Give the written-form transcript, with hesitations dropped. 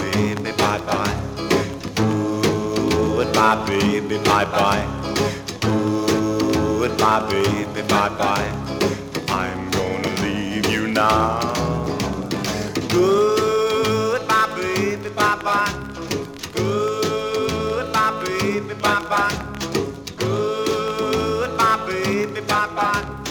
baby, bye bye. Goodbye, baby, bye bye. Goodbye, baby, bye bye. I'm gonna leave you now. Goodbye, baby, bye bye. Goodbye, baby, bye bye. Goodbye, baby, bye bye.